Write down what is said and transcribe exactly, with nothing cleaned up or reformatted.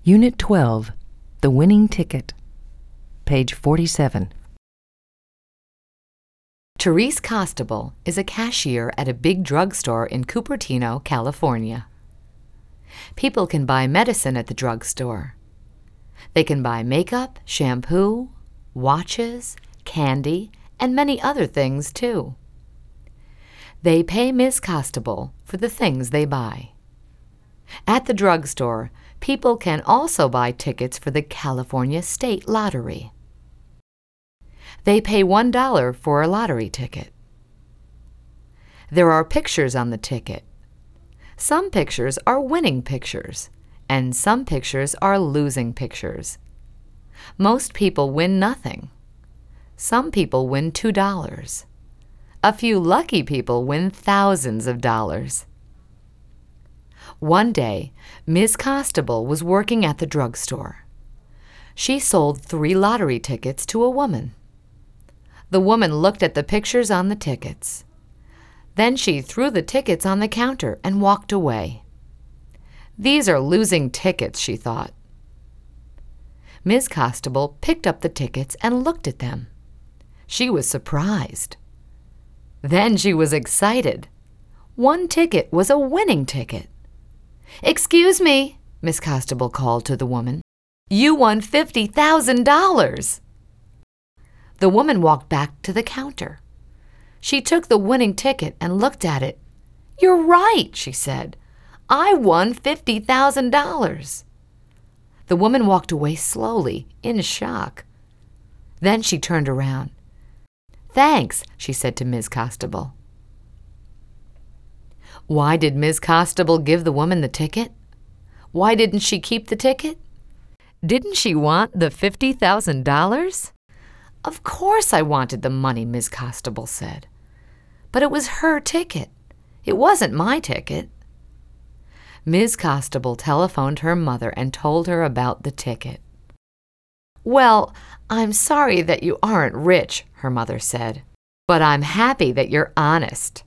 Unit twelve, The Winning Ticket, page forty-seven. Therese Costable is a cashier at a big drugstore in Cupertino, California. People can buy medicine at the drugstore. They can buy makeup, shampoo, watches, candy, and many other things too. They pay Miz Costable for the things they buy. At the drugstore, people can also buy tickets for the California State Lottery. They pay one dollar for a lottery ticket. There are pictures on the ticket. Some pictures are winning pictures, and some pictures are losing pictures. Most people win nothing. Some people win two dollars. A few lucky people win thousands of dollars. One day, Miz Costable was working at the drugstore. She sold three lottery tickets to a woman. The woman looked at the pictures on the tickets. Then she threw the tickets on the counter and walked away. "These are losing tickets," she thought. Miz Costable picked up the tickets and looked at them. She was surprised. Then she was excited. One ticket was a winning ticket. "Excuse me," Miz Costable called to the woman. "You won fifty thousand dollars." The woman walked back to the counter. She took the winning ticket and looked at it. "You're right," she said. "I won fifty thousand dollars." The woman walked away slowly, in shock. Then she turned around. "Thanks," she said to Miz Costable. Why did Miz Costable give the woman the ticket? Why didn't she keep the ticket? Didn't she want the fifty thousand dollars? "Of course I wanted the money," Miz Costable said. "But it was her ticket. It wasn't my ticket." Miz Costable telephoned her mother and told her about the ticket. "Well, I'm sorry that you aren't rich," her mother said, "but I'm happy that you're honest."